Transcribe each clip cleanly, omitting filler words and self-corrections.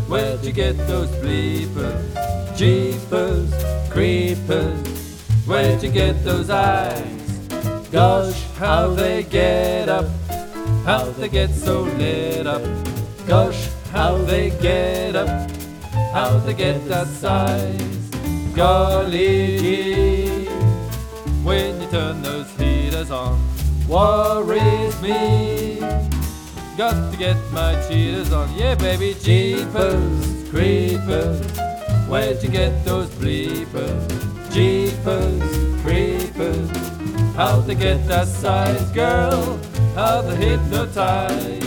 Where'd you get those bleepers? Jeepers, creepers. Where'd you get those eyes? Gosh, how they get up, how they get so lit up. Gosh, how they get up, how they get that size. Golly gee, when you turn those heaters on, worries me. Got to get my cheaters on, yeah baby. Jeepers, creepers. Where'd you get those bleepers? Jeepers, creepers. How'd they get that size, girl? How'd they hypnotize?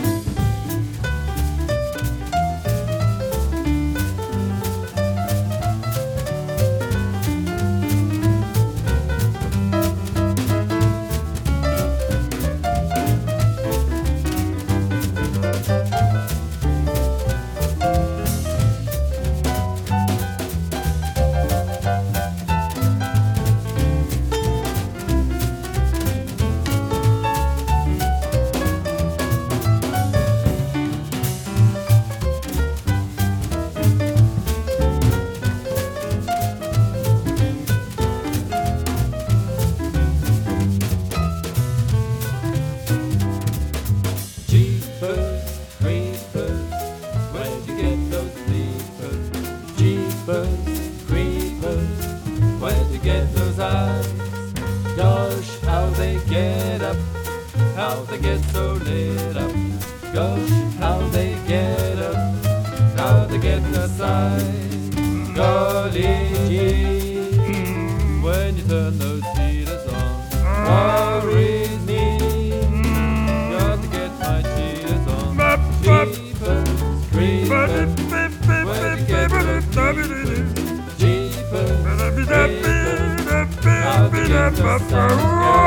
Where'd you get those eyes? Gosh, how they get up, how they get so lit up. Gosh, how they get up, how they get the size. Golly gee, when you turn those heaters on, worries me. Got to get my cheaters on. Jeepers, creepers. Where'd you get those bleepers? Jeepers, creepers. How to get the size, girl?